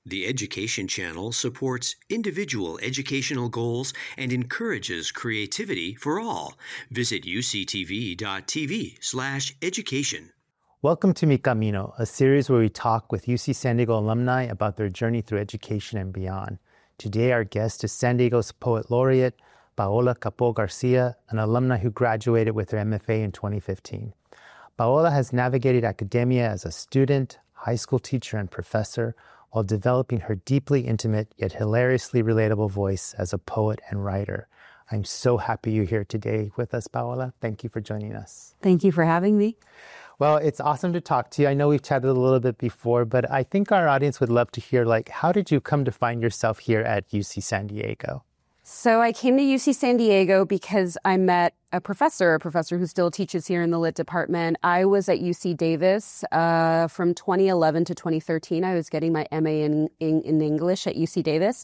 The Education Channel supports individual educational goals and encourages creativity for all. Visit uctv.tv/education. Welcome to Mi Camino, a series where we talk with UC San Diego alumni about their journey through education and beyond. Today, our guest is San Diego's Poet Laureate, Paola Capó Garcia, an alumni who graduated with her MFA in 2015. Paola has navigated academia as a student, high school teacher, and professor, while developing her deeply intimate yet hilariously relatable voice as a poet and writer. I'm so happy you're here today with us, Paola. Thank you for joining us. Thank you for having me. Well, it's awesome to talk to you. I know we've chatted a little bit before, but I think our audience would love to hear, how did you come to find yourself here at UC San Diego? So I came to UC San Diego because I met a professor who still teaches here in the Lit department. I was at UC Davis from 2011 to 2013. I was getting my MA in English at UC Davis.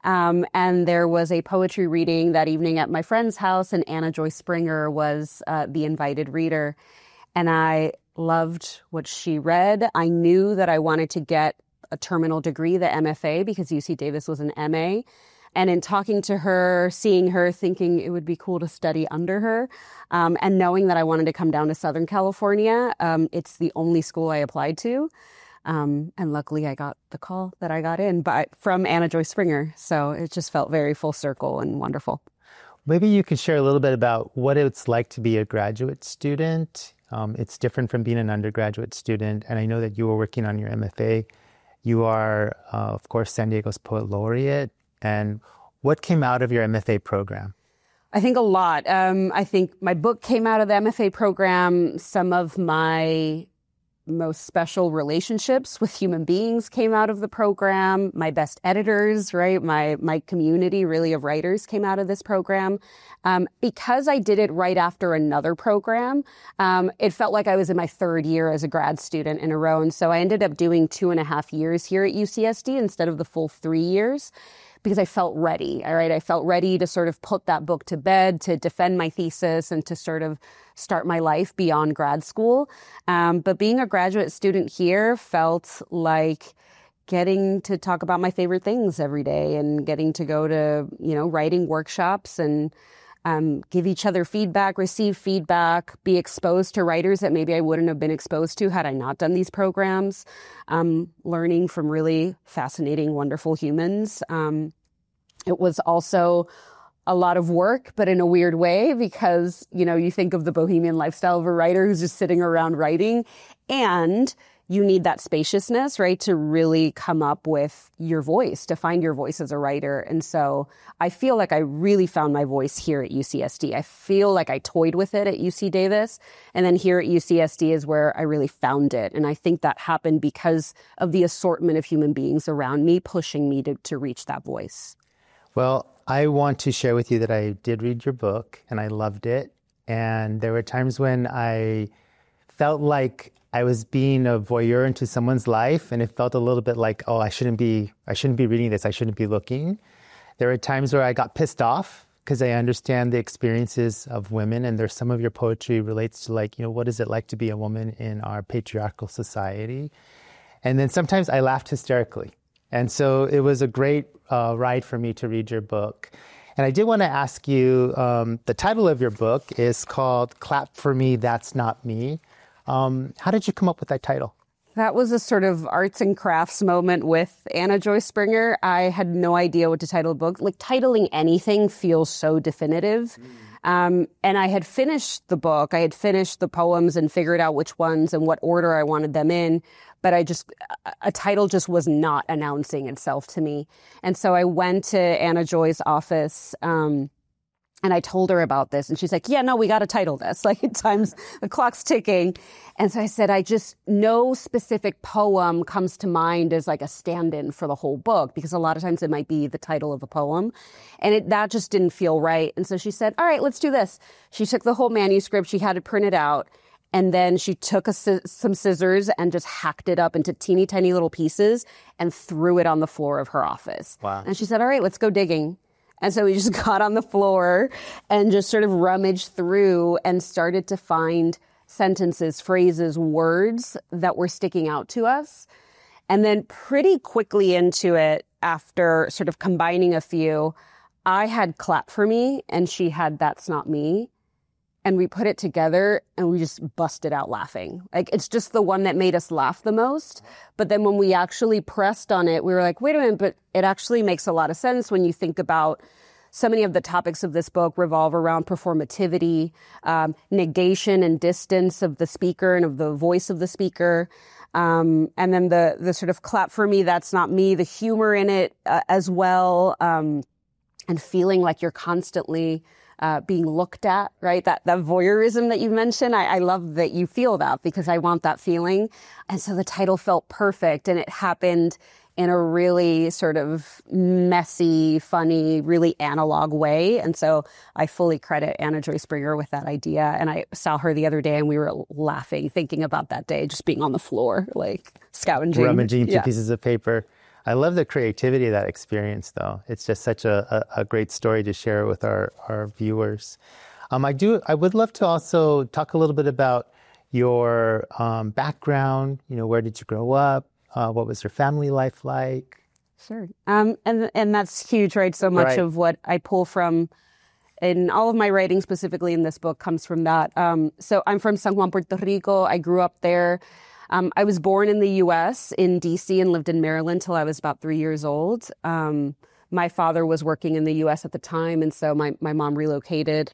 And there was a poetry reading that evening at my friend's house, and Anna Joy Springer was the invited reader. And I loved what she read. I knew that I wanted to get a terminal degree, the MFA, because UC Davis was an MA. And in talking to her, seeing her, thinking it would be cool to study under her, and knowing that I wanted to come down to Southern California, it's the only school I applied to. And luckily I got the call that I got in from Anna Joy Springer. So it just felt very full circle and wonderful. Maybe you could share a little bit about what it's like to be a graduate student. It's different from being an undergraduate student. And I know that you were working on your MFA. You are, of course, San Diego's Poet Laureate. And what came out of your MFA program? I think a lot. I think my book came out of the MFA program. Some of my most special relationships with human beings came out of the program. My best editors, right? My community really of writers came out of this program. Because I did it right after another program, it felt like I was in my third year as a grad student in a row. And so I ended up doing 2.5 years here at UCSD instead of the full 3 years, because I felt ready, all right? I felt ready to sort of put that book to bed, to defend my thesis, and to sort of start my life beyond grad school. But being a graduate student here felt like getting to talk about my favorite things every day and getting to go to, writing workshops and give each other feedback, receive feedback, be exposed to writers that maybe I wouldn't have been exposed to had I not done these programs, learning from really fascinating, wonderful humans. It was also a lot of work, but in a weird way, because, you think of the bohemian lifestyle of a writer who's just sitting around writing, and you need that spaciousness, right, to really come up with your voice, to find your voice as a writer. And so I feel like I really found my voice here at UCSD. I feel like I toyed with it at UC Davis. And then here at UCSD is where I really found it. And I think that happened because of the assortment of human beings around me pushing me to reach that voice. Well, I want to share with you that I did read your book and I loved it. And there were times when I felt like I was being a voyeur into someone's life, and it felt a little bit like, oh, I shouldn't be reading this. I shouldn't be looking. There were times where I got pissed off because I understand the experiences of women, and there's some of your poetry relates to what is it like to be a woman in our patriarchal society? And then sometimes I laughed hysterically. And so it was a great ride for me to read your book. And I did want to ask you, the title of your book is called Clap for Me, That's Not Me. How did you come up with that title? That was a sort of arts and crafts moment with Anna Joy Springer. I had no idea what to title a book. Titling anything feels so definitive. And I had finished the book. I had finished the poems and figured out which ones and what order I wanted them in. But a title just was not announcing itself to me. And so I went to Anna Joy's office, and I told her about this, and she's like, yeah, no, we got to title this. The clock's ticking. And so I said, no specific poem comes to mind as a stand-in for the whole book, because a lot of times it might be the title of a poem. And that just didn't feel right. And so she said, all right, let's do this. She took the whole manuscript. She had it printed out. And then she took some scissors and just hacked it up into teeny tiny little pieces and threw it on the floor of her office. Wow. And she said, all right, let's go digging. And so we just got on the floor and just sort of rummaged through and started to find sentences, phrases, words that were sticking out to us. And then pretty quickly into it, after sort of combining a few, I had Clap for Me and she had That's Not Me. And we put it together and we just busted out laughing. Like, it's just the one that made us laugh the most. But then when we actually pressed on it, we were like, wait a minute, but it actually makes a lot of sense when you think about so many of the topics of this book revolve around performativity, negation and distance of the speaker and of the voice of the speaker. And then the sort of Clap for Me, That's Not Me, the humor in it as well, and feeling like you're constantly being looked at, right? That voyeurism that you mentioned, I love that you feel that because I want that feeling. And so the title felt perfect, and it happened in a really sort of messy, funny, really analog way. And so I fully credit Anna Joy Springer with that idea. And I saw her the other day and we were laughing, thinking about that day, just being on the floor, like scavenging. Rummaging through pieces of paper. I love the creativity of that experience, though. It's just such a great story to share with our viewers. I would love to also talk a little bit about your background. Where did you grow up? What was your family life like? Sure. And that's huge, right? So much of what I pull from in all of my writing, specifically in this book, comes from that. So I'm from San Juan, Puerto Rico. I grew up there. I was born in the U.S., in D.C., and lived in Maryland till I was about 3 years old. My father was working in the U.S. at the time, and so my mom relocated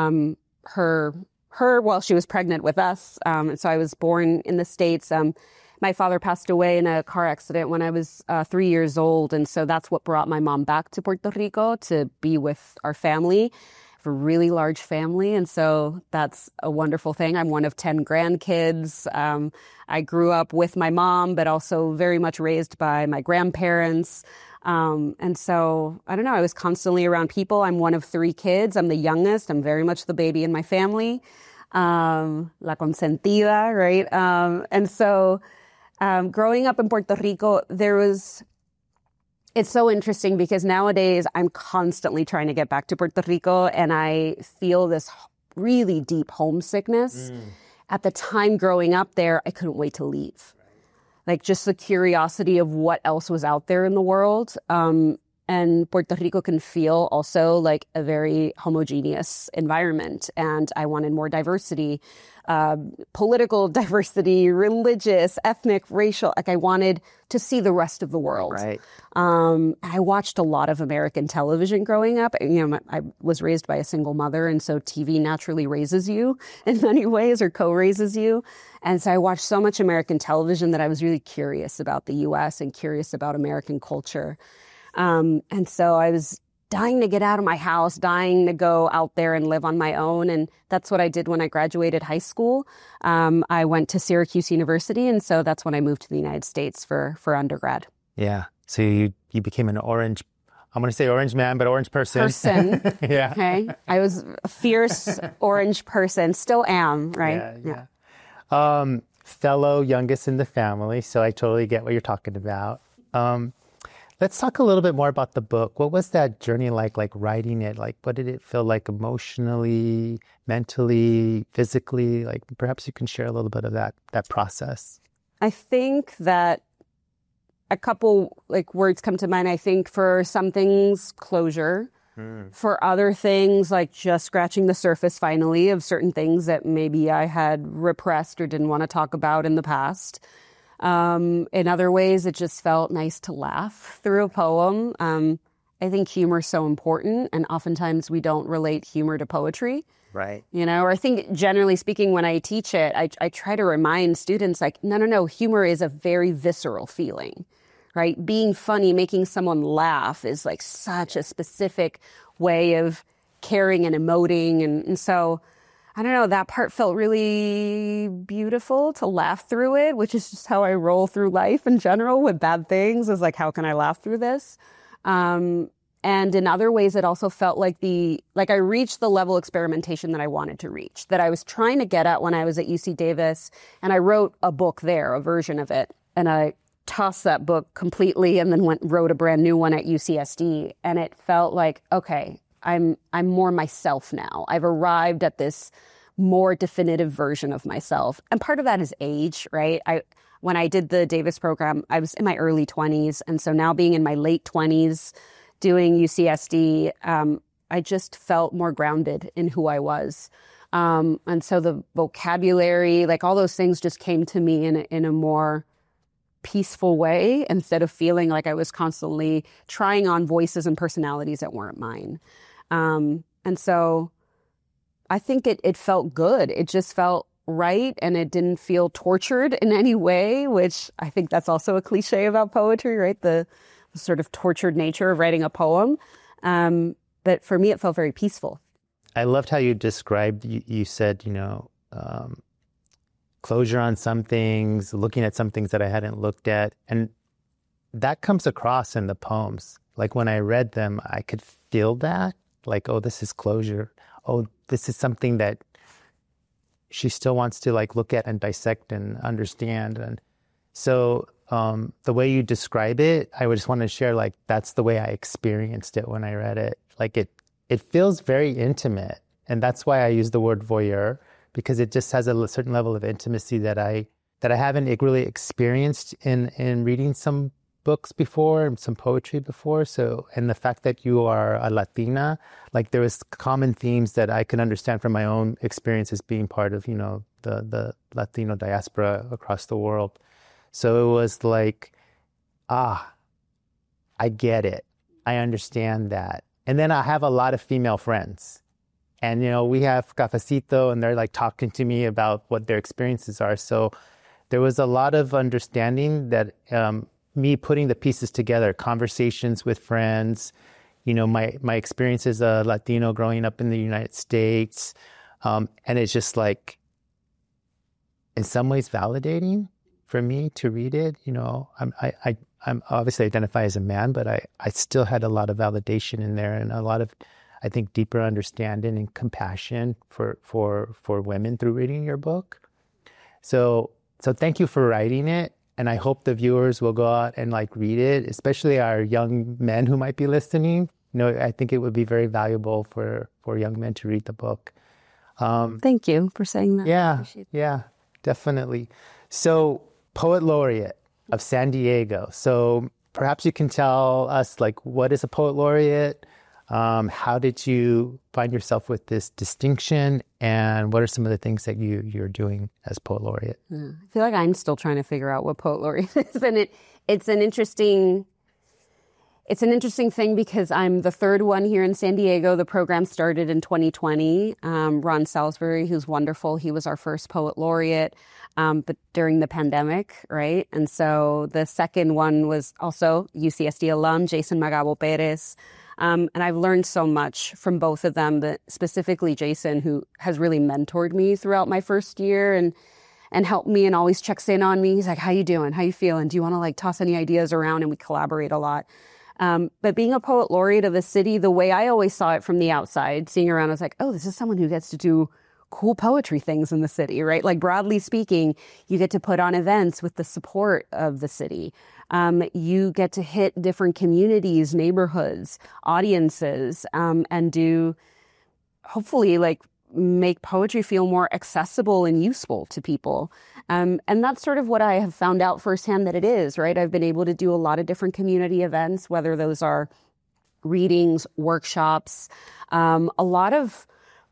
her while she was pregnant with us. And so I was born in the States. My father passed away in a car accident when I was 3 years old, and so that's what brought my mom back to Puerto Rico to be with our family. A really large family, and so that's a wonderful thing. I'm one of 10 grandkids. I grew up with my mom, but also very much raised by my grandparents. And so, I don't know, I was constantly around people. I'm one of 3 kids. I'm the youngest. I'm very much the baby in my family. La consentida, right? And so, growing up in Puerto Rico, it's so interesting because nowadays I'm constantly trying to get back to Puerto Rico and I feel this really deep homesickness. At the time growing up there, I couldn't wait to leave. Like just the curiosity of what else was out there in the world. And Puerto Rico can feel also like a very homogeneous environment. And I wanted more diversity, political diversity, religious, ethnic, racial. Like I wanted to see the rest of the world. Right. I watched a lot of American television growing up. I was raised by a single mother, and so TV naturally raises you in many ways, or co-raises you. And so I watched so much American television that I was really curious about the U.S. and curious about American culture. And so I was dying to get out of my house, dying to go out there and live on my own. And that's what I did when I graduated high school. I went to Syracuse University. And so that's when I moved to the United States for undergrad. Yeah. So you became I'm going to say orange man, but orange person. Yeah. Okay. I was a fierce orange person. Still am, right? Yeah. Fellow youngest in the family. So I totally get what you're talking about. Let's talk a little bit more about the book. What was that journey like writing it? Like, what did it feel like emotionally, mentally, physically? Like, perhaps you can share a little bit of that process. I think that a couple words come to mind. I think for some things, closure. For other things, like just scratching the surface finally of certain things that maybe I had repressed or didn't want to talk about in the past. In other ways, it just felt nice to laugh through a poem. I think humor is so important, and oftentimes we don't relate humor to poetry. Right. Or I think generally speaking, when I teach it, I try to remind students no, humor is a very visceral feeling, right? Being funny, making someone laugh is like such a specific way of caring and emoting. And so I don't know, that part felt really beautiful to laugh through it, which is just how I roll through life in general with bad things, is like, how can I laugh through this? And in other ways, it also felt like I reached the level of experimentation that I wanted to reach, that I was trying to get at when I was at UC Davis. And I wrote a book there, a version of it. And I tossed that book completely and then wrote a brand new one at UCSD. And it felt like, okay, I'm more myself now. I've arrived at this more definitive version of myself. And part of that is age, right? when I did the Davis program, I was in my early 20s. And so now being in my late 20s, doing UCSD, I just felt more grounded in who I was. And so the vocabulary, like all those things just came to me in a more peaceful way instead of feeling like I was constantly trying on voices and personalities that weren't mine. And so I think it felt good. It just felt right, and it didn't feel tortured in any way, which I think that's also a cliche about poetry, right? The sort of tortured nature of writing a poem. But for me, it felt very peaceful. I loved how you described, you said, closure on some things, looking at some things that I hadn't looked at. And that comes across in the poems. Like when I read them, I could feel that. Like, oh, this is closure. Oh, this is something that she still wants to like look at and dissect and understand. And so the way you describe it, I would just want to share, like, that's the way I experienced it when I read it. Like it feels very intimate. And that's why I use the word voyeur, because it just has a certain level of intimacy that I haven't really experienced in reading some books before and some poetry before. So, and the fact that you are a Latina, like there was common themes that I can understand from my own experiences being part of, the Latino diaspora across the world. So it was like, I get it. I understand that. And then I have a lot of female friends. And, we have Cafecito, and they're like talking to me about what their experiences are. So there was a lot of understanding that me putting the pieces together, conversations with friends, my experience as a Latino growing up in the United States. And it's just like, in some ways validating for me to read it. I'm obviously identify as a man, but I still had a lot of validation in there and a lot of, I think, deeper understanding and compassion for women through reading your book. So thank you for writing it. And I hope the viewers will go out and like read it, especially our young men who might be listening. I think it would be very valuable for young men to read the book. Thank you for saying that. Yeah, definitely. So, Poet Laureate of San Diego. So perhaps you can tell us, like, what is a Poet Laureate? How did you find yourself with this distinction? And what are some of the things that you're doing as Poet Laureate? I feel like I'm still trying to figure out what Poet Laureate is. And it's an interesting thing because I'm the third one here in San Diego. The program started in 2020. Ron Salisbury, who's wonderful, he was our first Poet Laureate, but during the pandemic, right? And so the second one was also UCSD alum, Jason Magabo Perez. And I've learned so much from both of them, but specifically Jason, who has really mentored me throughout my first year and helped me and always checks in on me. He's like, how you doing? How you feeling? Do you want to like toss any ideas around? And we collaborate a lot. But being a Poet Laureate of the city, the way I always saw it from the outside, seeing around, I was like, oh, this is someone who gets to do cool poetry things in the city, right? Like broadly speaking, you get to put on events with the support of the city. You get to hit different communities, neighborhoods, audiences, and do hopefully like make poetry feel more accessible and useful to people. And that's sort of what I have found out firsthand that it is, right? I've been able to do a lot of different community events, whether those are readings, workshops, a lot of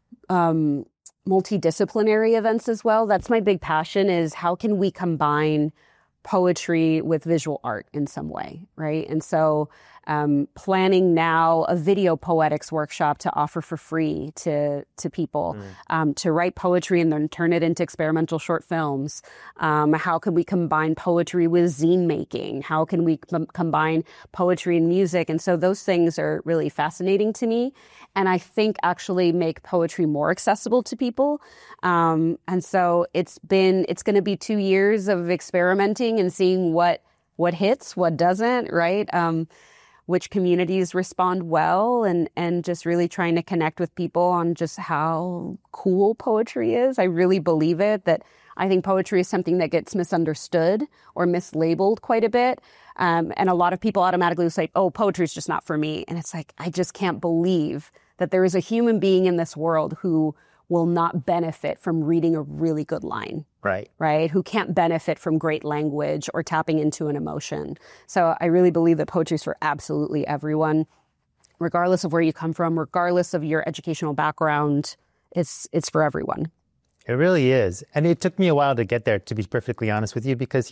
multidisciplinary events as well. That's my big passion, is how can we combine poetry with visual art in some way, right? And so planning now a video poetics workshop to offer for free to people, to write poetry and then turn it into experimental short films. How can we combine poetry with zine making? How can we combine poetry and music? And so those things are really fascinating to me. And I think actually make poetry more accessible to people. And so it's going to be 2 years of experimenting and seeing what hits, what doesn't, right? Which communities respond well, and just really trying to connect with people on just how cool poetry is. I really believe it, that I think poetry is something that gets misunderstood or mislabeled quite a bit. And a lot of people automatically say, oh, poetry is just not for me. And it's like, I just can't believe that there is a human being in this world who will not benefit from reading a really good line. Right? Who can't benefit from great language or tapping into an emotion. So I really believe that poetry is for absolutely everyone, regardless of where you come from, regardless of your educational background. It's for everyone. It really is. And it took me a while to get there, to be perfectly honest with you, because,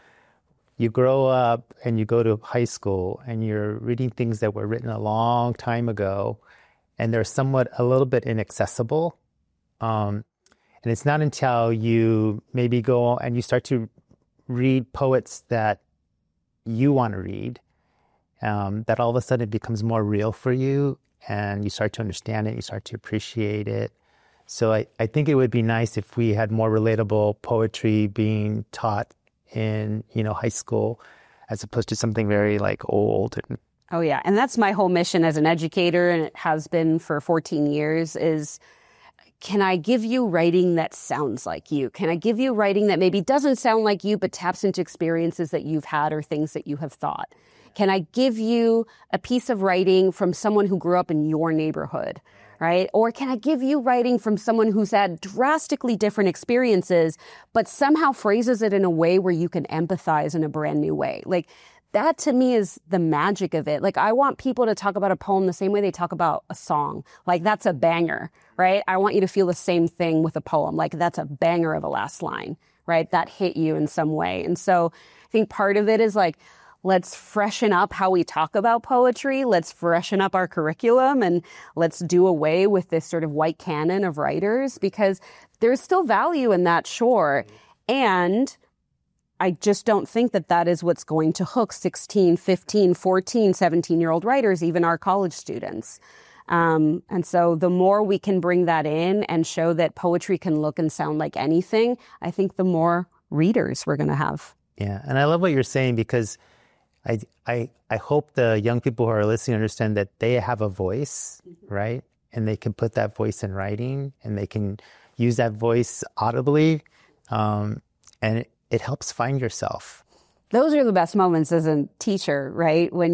you grow up and you go to high school and you're reading things that were written a long time ago, and they're somewhat a little bit inaccessible. And it's not until you maybe go and you start to read poets that you want to read, that all of a sudden it becomes more real for you, and you start to understand it, you start to appreciate it. So I think it would be nice if we had more relatable poetry being taught in, high school, as opposed to something very old. Oh, yeah. And that's my whole mission as an educator, and it has been for 14 years, is can I give you writing that sounds like you? Can I give you writing that maybe doesn't sound like you, but taps into experiences that you've had or things that you have thought? Can I give you a piece of writing from someone who grew up in your neighborhood? Right? Or can I give you writing from someone who's had drastically different experiences, but somehow phrases it in a way where you can empathize in a brand new way? That to me is the magic of it. I want people to talk about a poem the same way they talk about a song. That's a banger, right? I want you to feel the same thing with a poem. That's a banger of a last line, right? That hit you in some way. And so I think part of it is let's freshen up how we talk about poetry. Let's freshen up our curriculum, and let's do away with this sort of white canon of writers, because there's still value in that, sure. And I just don't think that is what's going to hook 16, 15, 14, 17-year-old writers, even our college students. And so the more we can bring that in and show that poetry can look and sound like anything, I think the more readers we're going to have. Yeah, and I love what you're saying, because I hope the young people who are listening understand that they have a voice, right? And they can put that voice in writing, and they can use that voice audibly, and it helps find yourself. Those are the best moments as a teacher, right? When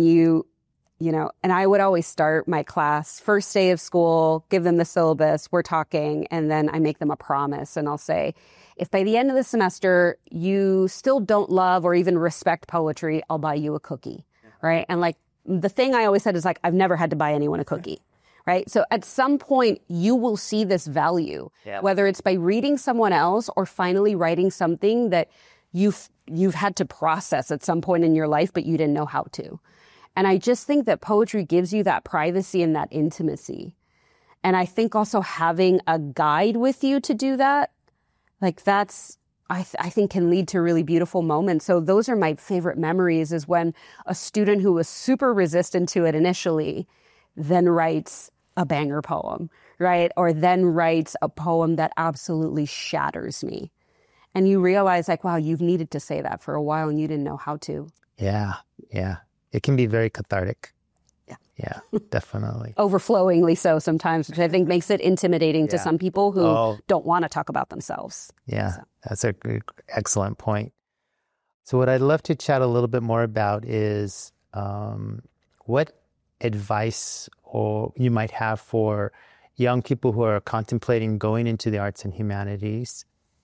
and I would always start my class, first day of school, give them the syllabus, we're talking, and then I make them a promise, and I'll say, if by the end of the semester you still don't love or even respect poetry, I'll buy you a cookie, right? And the thing I always said is I've never had to buy anyone a cookie, right? So at some point you will see this value, whether it's by reading someone else or finally writing something that you've had to process at some point in your life, but you didn't know how to. And I just think that poetry gives you that privacy and that intimacy. And I think also having a guide with you to do that, that's, I think can lead to really beautiful moments. So those are my favorite memories, is when a student who was super resistant to it initially then writes a banger poem, right? Or then writes a poem that absolutely shatters me. And you realize wow, you've needed to say that for a while and you didn't know how to. Yeah. It can be very cathartic. Yeah, definitely. Overflowingly so sometimes, which I think makes it intimidating to some people who don't want to talk about themselves. Yeah, that's a good, excellent point. So what I'd love to chat a little bit more about is what advice you might have for young people who are contemplating going into the arts and humanities,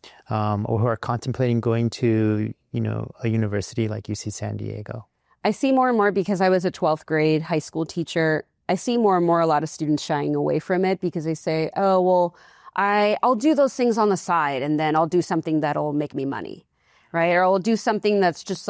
or who are contemplating going to, a university like UC San Diego. I see more and more, because I was a 12th grade high school teacher, I see more and more a lot of students shying away from it because they say, oh, well, I'll do those things on the side, and then I'll do something that'll make me money, right? Or I'll do something that's just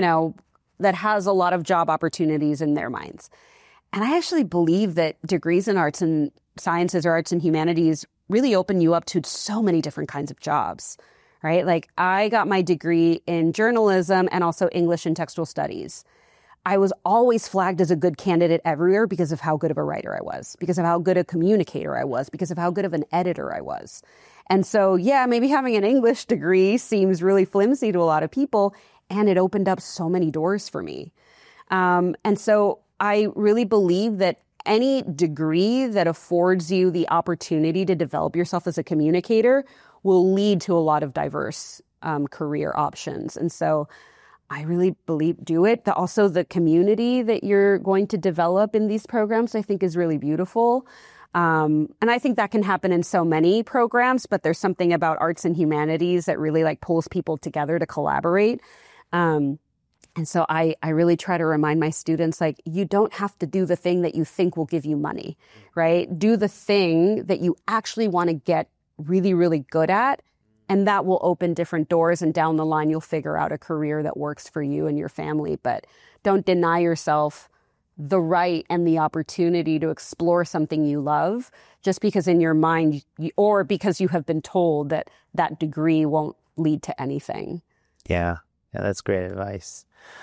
that has a lot of job opportunities in their minds. And I actually believe that degrees in arts and sciences or arts and humanities really open you up to so many different kinds of jobs, right? I got my degree in journalism and also English and textual studies. I was always flagged as a good candidate everywhere because of how good of a writer I was, because of how good a communicator I was, because of how good of an editor I was. And so, maybe having an English degree seems really flimsy to a lot of people, and it opened up so many doors for me. And so I really believe that any degree that affords you the opportunity to develop yourself as a communicator will lead to a lot of diverse career options. And so I really believe do it. Also, the community that you're going to develop in these programs, I think, is really beautiful. And I think that can happen in so many programs, but there's something about arts and humanities that really like pulls people together to collaborate. And so I really try to remind my students, like, you don't have to do the thing that you think will give you money, right? Do the thing that you actually want to get really, really good at. And that will open different doors. And down the line, you'll figure out a career that works for you and your family. But don't deny yourself the right and the opportunity to explore something you love just because in your mind or because you have been told that that degree won't lead to anything. Yeah, that's great advice.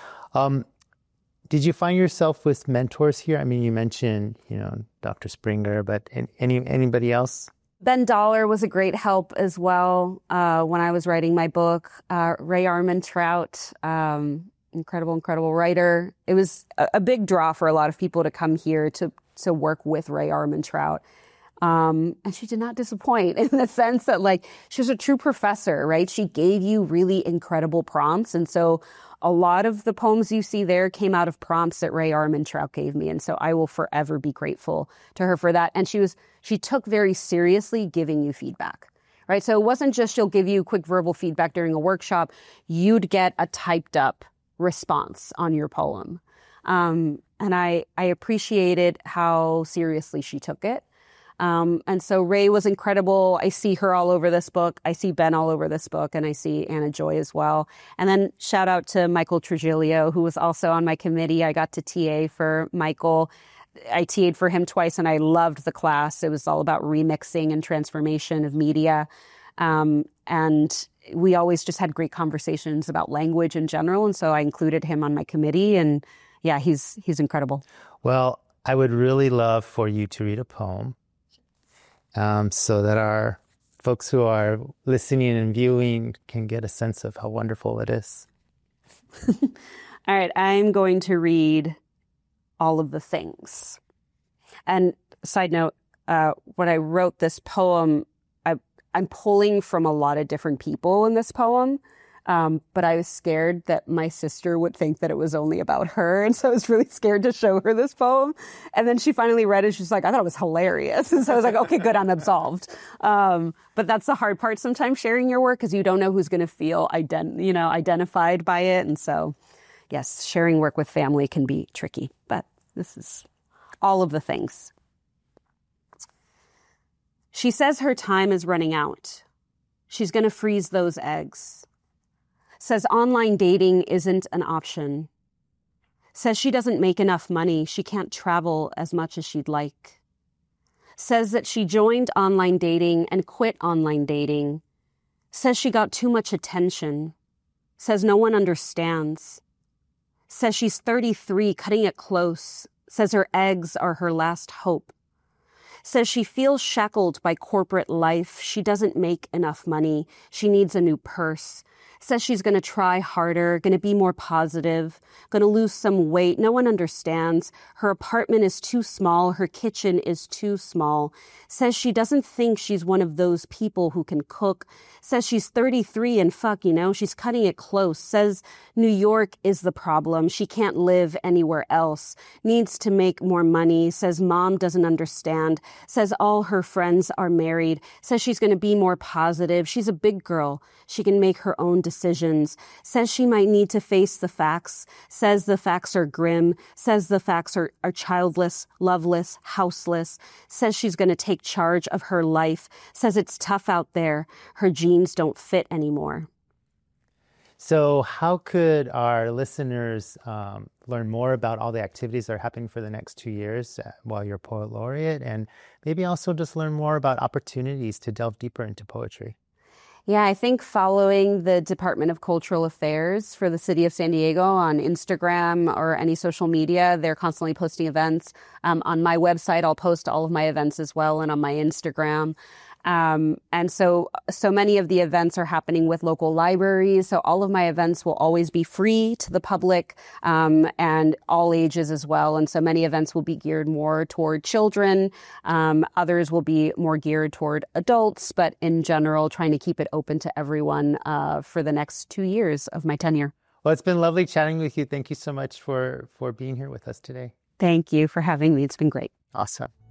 Did you find yourself with mentors here? I mean, you mentioned, Dr. Springer, but anybody else? Ben Dollar was a great help as well when I was writing my book. Ray Armantrout, incredible writer. It was a big draw for a lot of people to come here to work with Ray Armantrout. And she did not disappoint in the sense that, like, she was a true professor, right? She gave you really incredible prompts. And so a lot of the poems you see there came out of prompts that Ray Armantrout gave me. And so I will forever be grateful to her for that. And she took very seriously giving you feedback, right? So it wasn't just she'll give you quick verbal feedback during a workshop. You'd get a typed up response on your poem. And I appreciated how seriously she took it. And so Ray was incredible. I see her all over this book. I see Ben all over this book, and I see Anna Joy as well. And then shout out to Michael Trujillo, who was also on my committee. I got to TA for Michael. I TA'd for him twice, and I loved the class. It was all about remixing and transformation of media. And we always just had great conversations about language in general. And so I included him on my committee, and yeah, he's incredible. Well, I would really love for you to read a poem. So that our folks who are listening and viewing can get a sense of how wonderful it is. All right, I'm going to read All of the Things. And side note, when I wrote this poem, I'm pulling from a lot of different people in this poem. But I was scared that my sister would think that it was only about her. And so I was really scared to show her this poem. And then she finally read it. She's like, I thought it was hilarious. And so I was like, okay, good, I'm absolved. But that's the hard part sometimes, sharing your work, because you don't know who's going to feel identified by it. And so, yes, sharing work with family can be tricky. But this is All of the Things. She says her time is running out. She's going to freeze those eggs. Says online dating isn't an option. Says she doesn't make enough money. She can't travel as much as she'd like. Says that she joined online dating and quit online dating. Says she got too much attention. Says no one understands. Says she's 33, cutting it close. Says her eggs are her last hope. Says she feels shackled by corporate life. She doesn't make enough money. She needs a new purse. Says she's going to try harder, going to be more positive, going to lose some weight. No one understands. Her apartment is too small. Her kitchen is too small. Says she doesn't think she's one of those people who can cook. Says she's 33 and she's cutting it close. Says New York is the problem. She can't live anywhere else. Needs to make more money. Says mom doesn't understand. Says all her friends are married. Says she's going to be more positive. She's a big girl. She can make her own decisions. Says she might need to face the facts. Says the facts are grim. Says the facts are childless, loveless, houseless. Says she's going to take charge of her life. Says it's tough out there. Her jeans don't fit anymore. So how could our listeners learn more about all the activities that are happening for the next 2 years while you're Poet Laureate, and maybe also just learn more about opportunities to delve deeper into poetry? Yeah, I think following the Department of Cultural Affairs for the city of San Diego on Instagram or any social media, they're constantly posting events. On my website, I'll post all of my events as well, and on my Instagram. And so many of the events are happening with local libraries. So all of my events will always be free to the public, and all ages as well. And so many events will be geared more toward children. Others will be more geared toward adults, but in general, trying to keep it open to everyone, for the next 2 years of my tenure. Well, it's been lovely chatting with you. Thank you so much for being here with us today. Thank you for having me. It's been great. Awesome.